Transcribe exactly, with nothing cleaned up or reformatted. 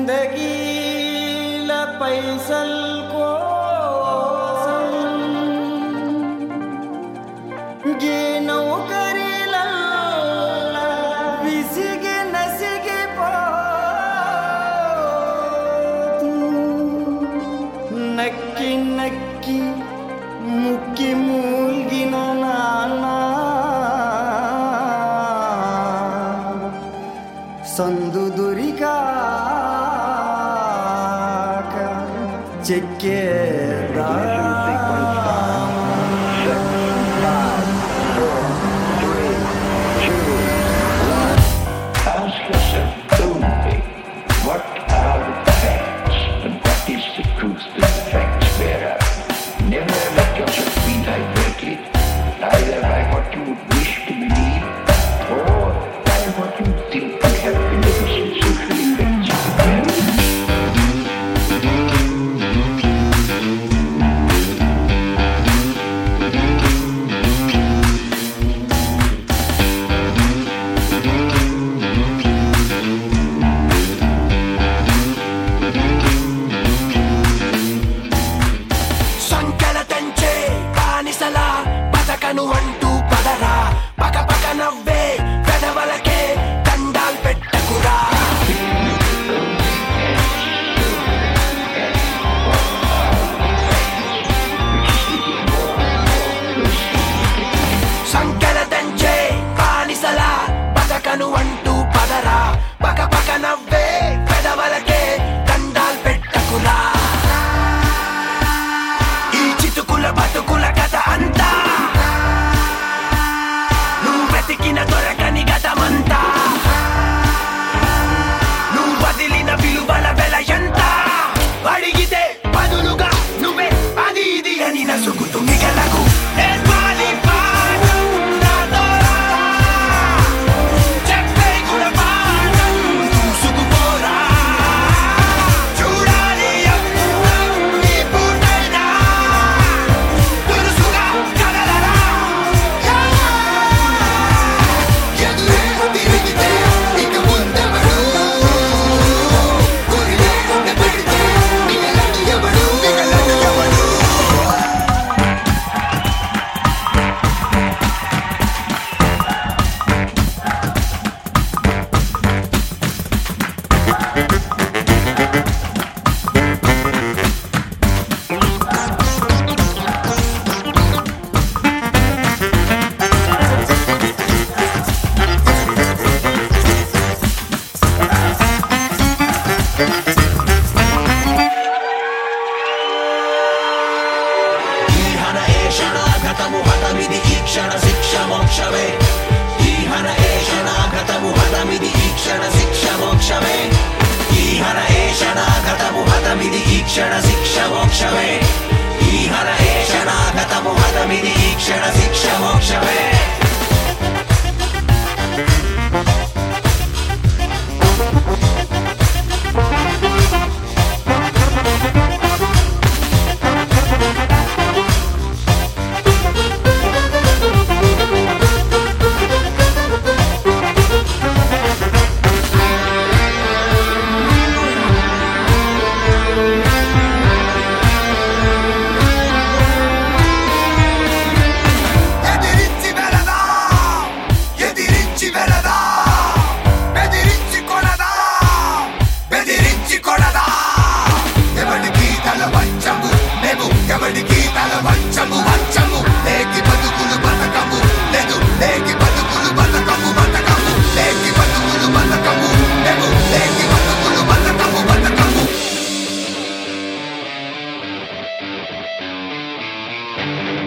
జిందగీల పైసల్ కోసం గే నౌకరీలల్ల విసిగి నసిగిపోతూ నక్కి నక్కి ముక్కి మూల్గిన నాన్న సందు దొరికాక చెక్కేదా Ask yourself only, what are the facts and what is the truth that the facts bear out? Never let yourself be diverted, either by what you would wish to believe or by what you think would have beneficent social effects of the parents. బతకను అంటూ పదరా పక పక నవ్వే పెదవలకే దండాల్ పెట్టకురా సంకెల దంచే బానిసలా బతకను అంటూ పదరా పక పక నవ్వే పెదవలకే దండాల్ పెట్టకురా ఈ చితుకుల బతుకుల కథ అంతా దొరకని గతమంతా నువ్వు వదిలిన విలువల వెల ఎంత అడిగితే బదులుగా నువ్వే అది ఇది అని నసుగుతూ మిగలకు Thank you.